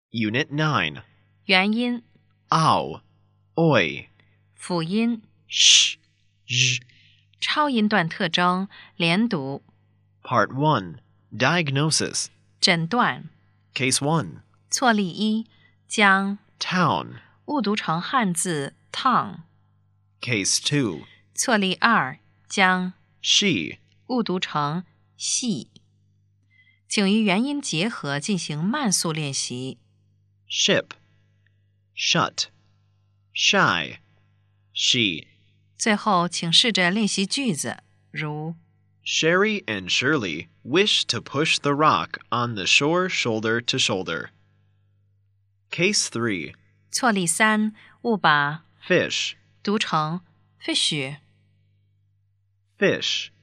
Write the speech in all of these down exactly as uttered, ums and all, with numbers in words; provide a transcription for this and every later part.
Unit nine. 元音 Ow, oi, 辅音 sh, zh. 超音段特征连读 Part one. Diagnosis. 诊断 Case one. 错例一将 Town. 误读成汉字 town Case two. 错例二将 She. 误读成系请与元音结合进行慢速练习 Ship. Shut. Shy. She. 最后请试着练习句子如 Sherry and Shirley wish to push the rock on the shore shoulder to shoulder. Case three. 错例三误把 Fish. 读成 fish Fish.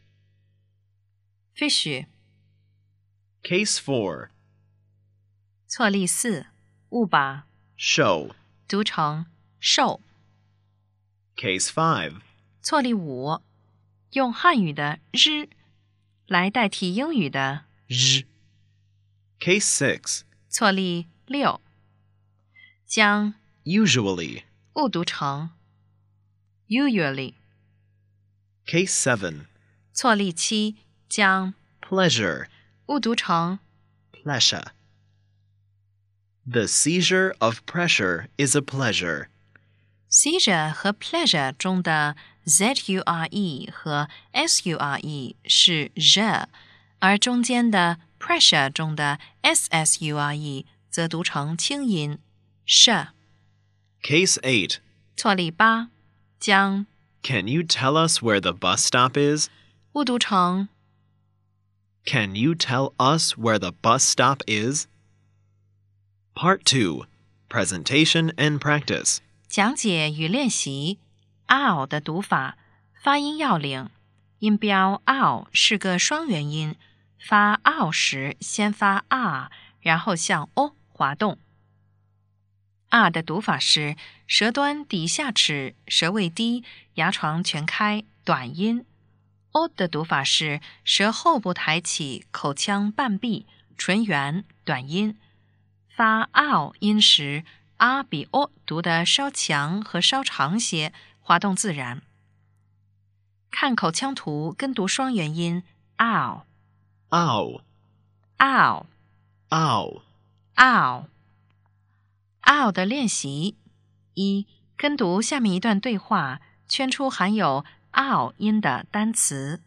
fish Case four. 错例四误把 Show. 读成 show Case five. 错例五用汉语的日来代替英语的 Zh. Case six. 错例六将 Usually. 误读成 usually Case seven. 错例七将 Pleasure. 误读成 Pleasure. The seizure of pressure is a pleasure. seizure 和 pleasure 中的 zure 和 sure 是 r 而中间的 pressure 中的 ssure 则读成清音 sh Case eight. 错例八将 Can you tell us where the bus stop is? 误读成 Can you tell us where the bus stop is? Part two. Presentation and practice. 讲解与练习 ow 的读法发音要领音标 ow 是个双元音发 ow 时先发 r 然后向 o 滑动 r 的读法是舌端底下齿舌位低牙床全开短音 o 的读法是舌后部抬起口腔半闭唇圆短音发 ow 音时 r 比 o 读得稍强和稍长些滑动自然看口腔图跟读双元音 ow Ow. ow Ow. ow ow 的练习一跟读下面一段对话圈出含有 ow 音的单词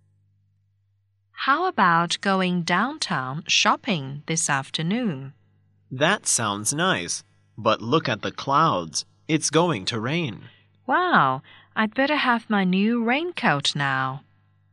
How about going downtown shopping this afternoon? That sounds nice. But look at the clouds. It's going to rain. Wow, I'd better have my new raincoat now.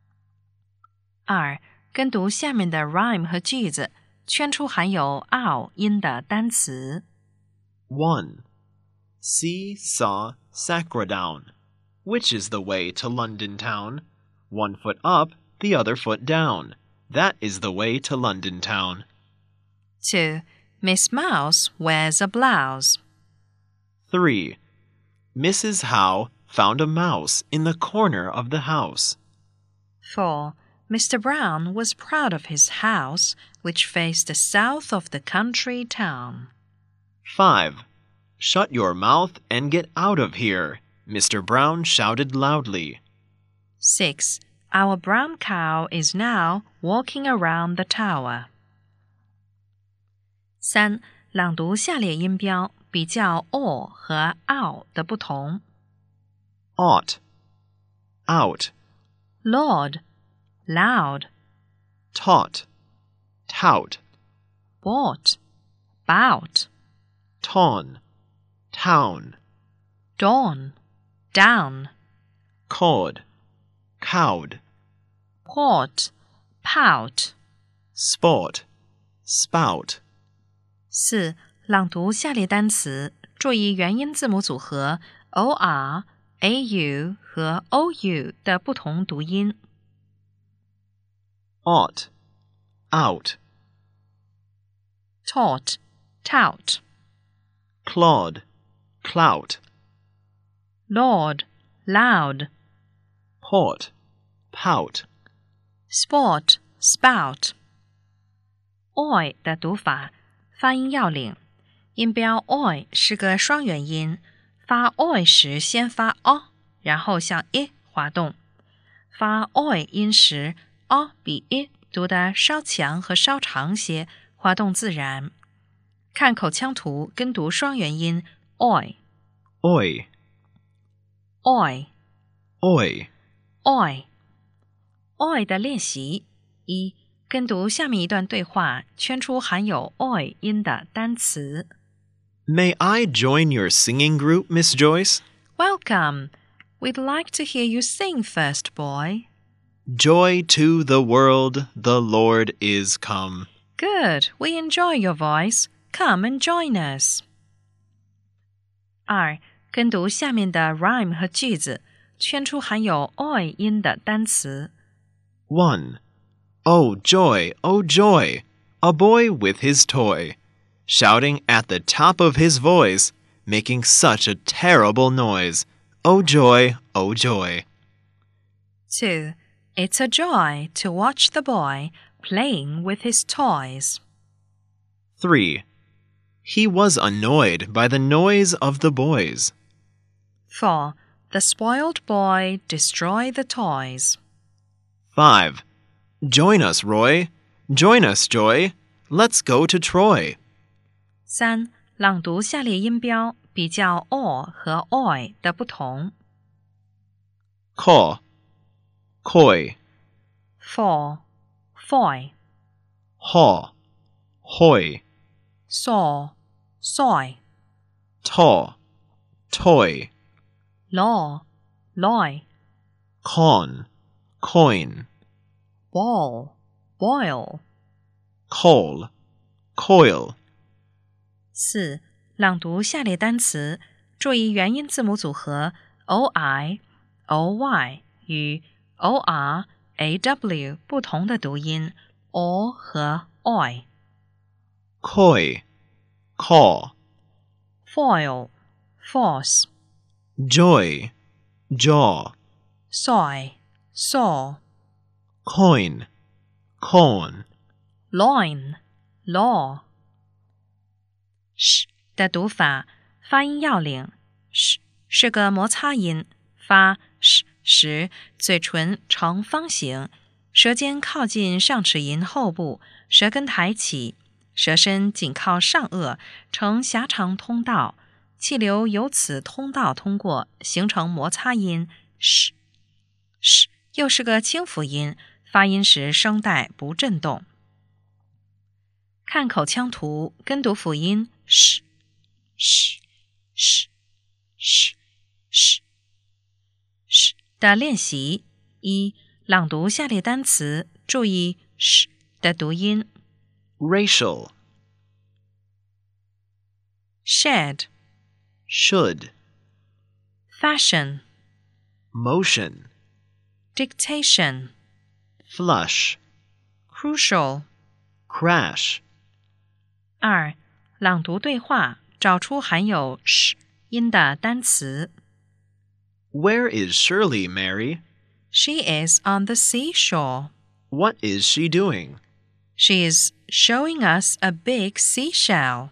二跟读下面的 rhyme 和句子圈出含有 ow 音的单词 one. See, saw, sacra down. Which is the way to London town? One foot up, the other foot down. That is the way to London town. two. Miss Mouse wears a blouse. three. Missus Howe found a mouse in the corner of the house. four. Mister Brown was proud of his house, which faced the south of the country town. five. Shut your mouth and get out of here, Mister Brown shouted loudly. six. Our brown cow is now walking around the tower. 三朗读下列音标比较 o 和 ow 的不同 Ought. Out. Lord, loud, Taught. Tout. bought, bout, Tawn. Town. dawn, down, Cawed. Cowed. port, pout. Sport. Spout. 四朗读下列单词注意元音字母组合 or, au 和 ou 的不同读音 Ought. Out. taught, tout, Clawed. Clout. lord, loud, Port. Pout. sport, spout oi 的读法发音要领音标 oi 是个双元音，发 oi 时先发 o， 然后向 i 滑动。发 oi 音时 o 比 i 读得稍强和稍长些，滑动自然。看口腔图跟读双元音 oi oi, oi oi, oi oi 的练习一，跟读下面一段对话，圈出含有 oi 音的单词。 May I join your singing group, Miss Joyce? Welcome. We'd like to hear you sing first, boy. Joy to the world, the Lord is come. Good. We enjoy your voice. Come and join us. 二，跟读下面的 rhyme 和句子，圈出含有 oi 音的单词。 one. Oh joy, oh joy, a boy with his toy, shouting at the top of his voice, making such a terrible noise. Oh joy, oh joy. two. It's a joy to watch the boy playing with his toys. three. He was annoyed by the noise of the boys. four. The spoiled boy destroyed the toys. five. Join us, Roy. Join us, Joy. Let's go to Troy. 三，朗读下列音标，比较 o 和 oi 的不同。 Caw, coy, for, foy, haw, hoy, saw, soy, taw, toy, law, loy, con, coin, ball, boil. coal, coil. 四，朗读下列单词，注意元音字母组合 oi, oy 与 or, aw 不同的读音 o 和 oi. Coy, caw, foil, force, joy, jaw, soy, saw, coin, corn. loin, law. sh 的读法，发音要领 sh 是个摩擦音，发 sh 时嘴唇呈方形，舌尖靠近上齿龈后部，舌根抬起，舌身紧靠上颚，呈狭长通道，气流由此通道通过，形成摩擦音 sh sh 又是个清辅音，发音时声带不振动。看口腔图，跟读辅音 sh sh sh sh sh sh 的练习一，朗读下列单词，注意 sh 的读音。 Racial, shed, should, fashion, motion, dictation, flush, crucial. crash. 二，朗读对话，找出含有 sh 音的单词。 Where is Shirley, Mary? She is on the seashore. What is she doing? She is showing us a big seashell.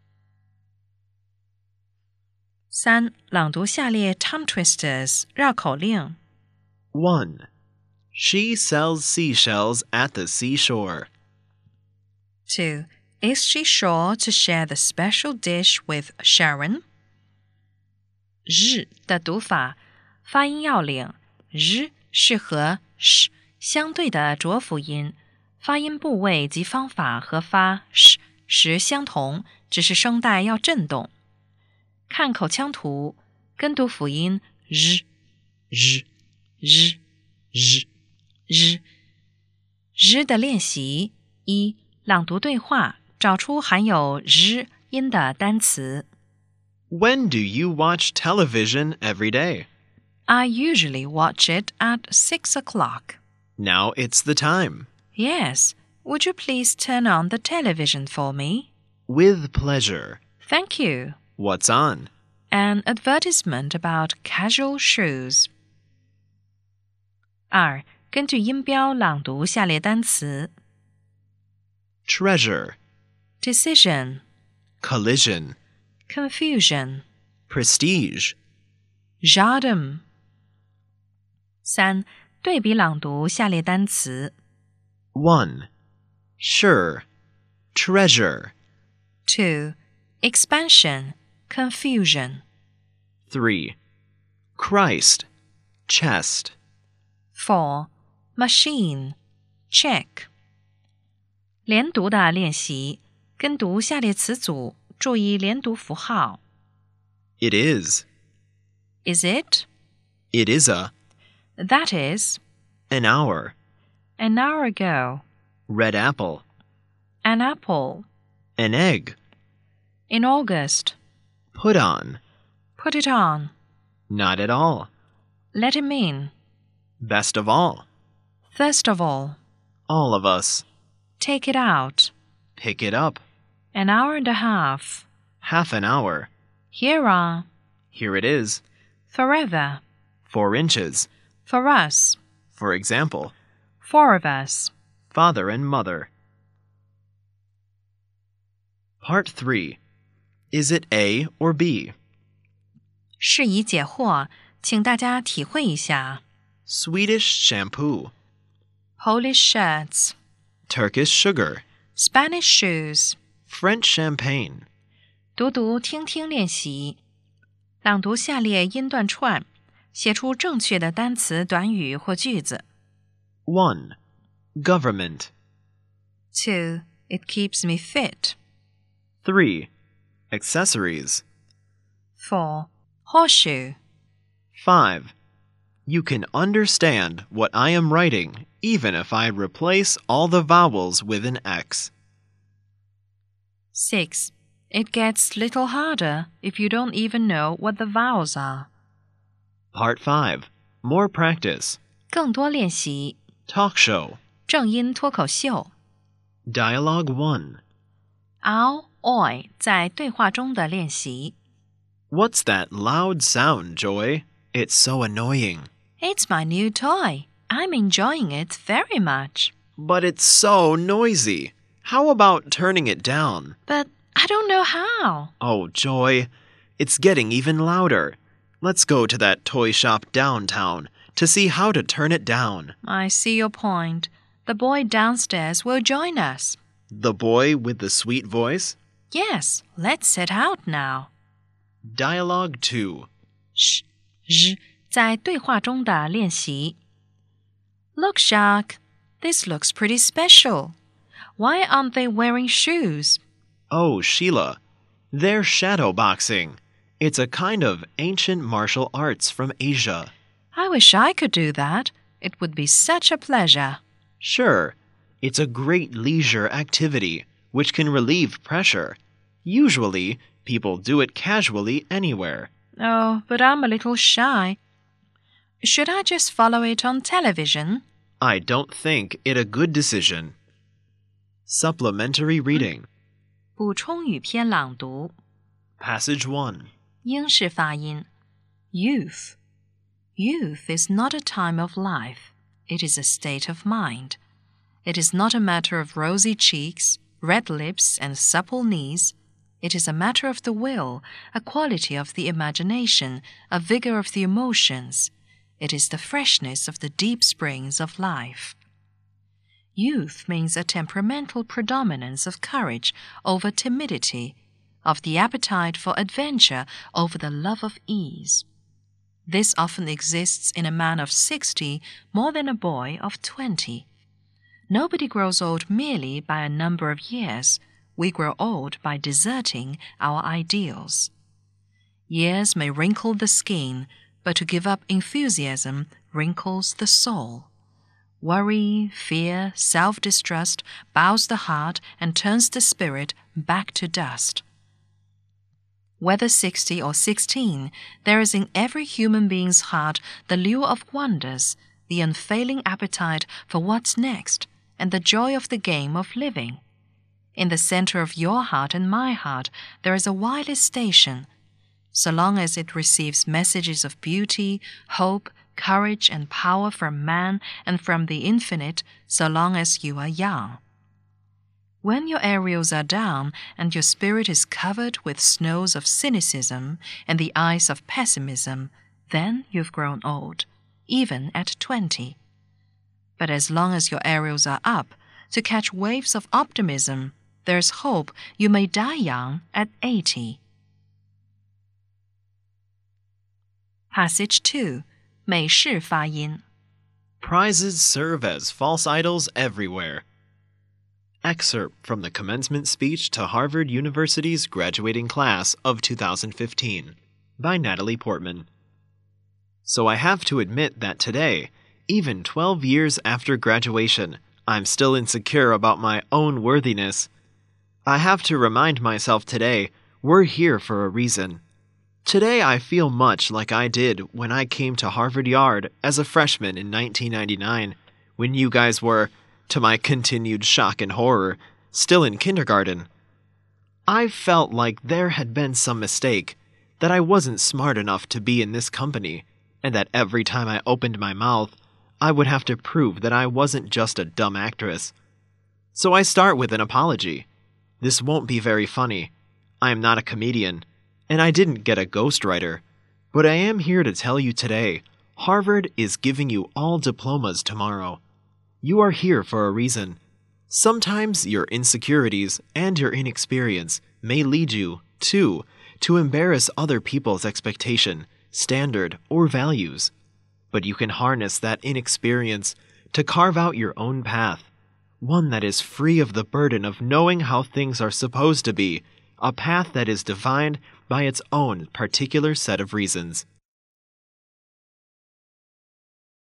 三，朗读下列 tongue twisters 绕口令。 one. She sells seashells at the seashore. two. Is she sure to share the special dish with Sharon? 日的读法，发音要领，日是和 sh 相对的浊辅音，发音部位及方法和发 sh 时相同，只是声带要振动。看口腔图，跟读辅音日日日日日日的练习一，朗读对话，找出含有日音的单词。 When do you watch television every day? I usually watch it at six o'clock. Now it's the time. Yes. Would you please turn on the television for me? With pleasure. Thank you. What's on? An advertisement about casual shoes. 二，根据音标朗读下列单词。 Treasure, Decision, collision, confusion, prestige. Jardin。三、对比朗读下列单词。 one. Sure, treasure. two. Expansion, confusion. three. Christ, chest. four. Machine, check. 连读的练习，跟读下列词组，注意连读符号。 It is. Is it? It is a. That is. An hour. An hour ago. Red apple. An apple. An egg. In August. Put on. Put it on. Not at all. Let him in. Best of all. First of all. All of us. Take it out. Pick it up. An hour and a half. Half an hour. Here are. Here it is. Forever. Four inches. For us. For example. Four of us. Father and mother. Part three. Is it A or B? 释疑解惑，请大家体会一下。 Swedish shampoo. Polish shirts. Turkish sugar. Spanish shoes. French champagne. 读读听听练习，朗读下列音段串，写出正确的单词、短语或句子。 one. Government. two. It keeps me fit. three. Accessories. four. Horseshoe. five. You can understand what I am writing even if I replace all the vowels with an X. six. It gets little harder if you don't even know what the vowels are. Part five. More practice. 更多练习， Talk show. 正音脱口秀。 Dialogue one. Ao, oi 在对话中的练习。 What's that loud sound, Joy? It's so annoying. It's my new toy. I'm enjoying it very much. But it's so noisy. How about turning it down? But I don't know how. Oh, Joy, it's getting even louder. Let's go to that toy shop downtown to see how to turn it down. I see your point. The boy downstairs will join us. The boy with the sweet voice? Yes, let's set out now. Dialogue two. Sh, zh, 在对话中的练习。Look, Shark, this looks pretty special. Why aren't they wearing shoes? Oh, Sheila, they're shadow boxing. It's a kind of ancient martial arts from Asia. I wish I could do that. It would be such a pleasure. Sure, it's a great leisure activity which can relieve pressure. Usually, people do it casually anywhere. Oh, but I'm a little shy. Should I just follow it on television? I don't think it a good decision. Supplementary reading. 补充语篇朗读。 Passage one. 英式发音 Youth. Youth is not a time of life. It is a state of mind. It is not a matter of rosy cheeks, red lips, and supple knees. It is a matter of the will, a quality of the imagination, a vigor of the emotions. It is the freshness of the deep springs of life. Youth means a temperamental predominance of courage over timidity, of the appetite for adventure over the love of ease. This often exists in a man of sixty more than a boy of twenty. Nobody grows old merely by a number of years. We grow old by deserting our ideals. Years may wrinkle the skin, but to give up enthusiasm wrinkles the soul. Worry, fear, self-distrust bows the heart and turns the spirit back to dust. Whether sixty or sixteen, there is in every human being's heart the lure of wonders, the unfailing appetite for what's next, and the joy of the game of living. In the center of your heart and my heart, there is a wireless station. So long as it receives messages of beauty, hope, courage, and power from man and from the infinite, so long as you are young. When your aerials are down and your spirit is covered with snows of cynicism and the ice of pessimism, then you've grown old, even at twenty. But as long as your aerials are up to catch waves of optimism, there's hope you may die young at eighty. Passage two. 美式发音 Prizes serve as false idols everywhere. Excerpt from the commencement speech to Harvard University's graduating class of two thousand fifteen by Natalie Portman. So I have to admit that today, even twelve years after graduation, I'm still insecure about my own worthiness. I have to remind myself today, we're here for a reason. Today I feel much like I did when I came to Harvard Yard as a freshman in nineteen ninety-nine, when you guys were, to my continued shock and horror, still in kindergarten. I felt like there had been some mistake, that I wasn't smart enough to be in this company, and that every time I opened my mouth, I would have to prove that I wasn't just a dumb actress. So I start with an apology. This won't be very funny. I am not a comedian, and I didn't get a ghostwriter, but I am here to tell you today, Harvard is giving you all diplomas tomorrow. You are here for a reason. Sometimes your insecurities and your inexperience may lead you, too, to embarrass other people's expectation, standard, or values. But you can harness that inexperience to carve out your own path, one that is free of the burden of knowing how things are supposed to be, a path that is defined by its own particular set of reasons.